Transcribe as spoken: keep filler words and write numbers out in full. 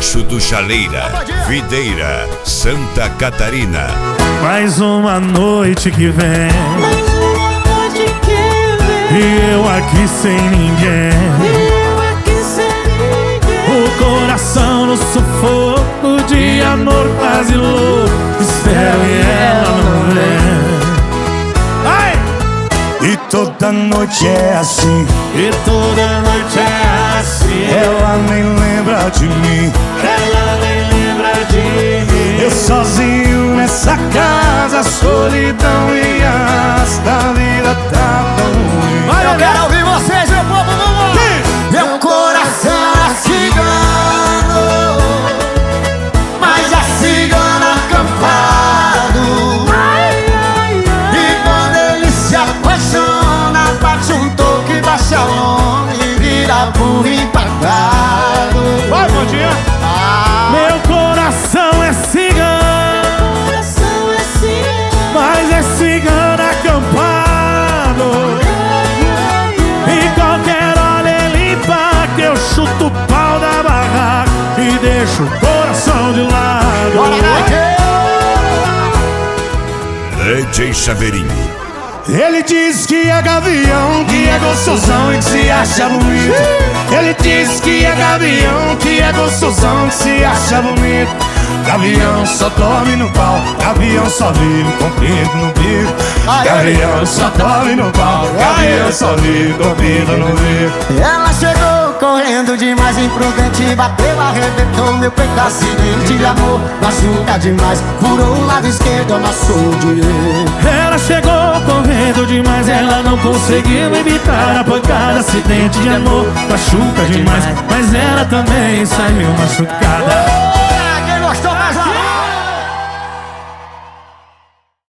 Rancho do Chaleira, Videira, Santa Catarina. Mais uma noite que vem, Mais uma noite que vem, e eu aqui sem ninguém, e eu aqui sem ninguém. o coração no sufoco de amor quase louco. Espero e ela não vem. Ai! E toda noite é assim, E toda noite é assim, ela nem lembra de mim, ela nem lembra de mim. eu sozinho nessa casa, solidão e arrasta, a vida tá tão ruim. Vai, Eu quero ouvir vocês, meu povo, vamos lá! Meu coração é cigano, mas é cigano acampado. E quando ele se apaixona, bate um toque, baixa o nome e vira burro empatado. Vai, Mondinha! Ah, Meu coração é cigano, Coração é cigano, mas é cigano acampado. E qualquer hora ele empata, eu chuto o pau da barraca e deixo o coração de lado. bora, né? D J Chaveirinho. Ele diz que é gavião, que é gostosão e que se acha bonito. Ele diz que é gavião, que é gostosão e que se acha bonito. Gavião só dorme no pau, gavião só vive com pinto no bico. Gavião só dorme no pau, gavião só vive com pinto no bico. Ela chegou correndo demais, imprudente, bateu, arrebentou meu peito, acidente de amor, machuca demais, furou o lado esquerdo, amassou o direito. Ela chegou correndo demais, ela não conseguiu evitar a pancada. Acidente de amor, machuca demais, mas ela também saiu machucada.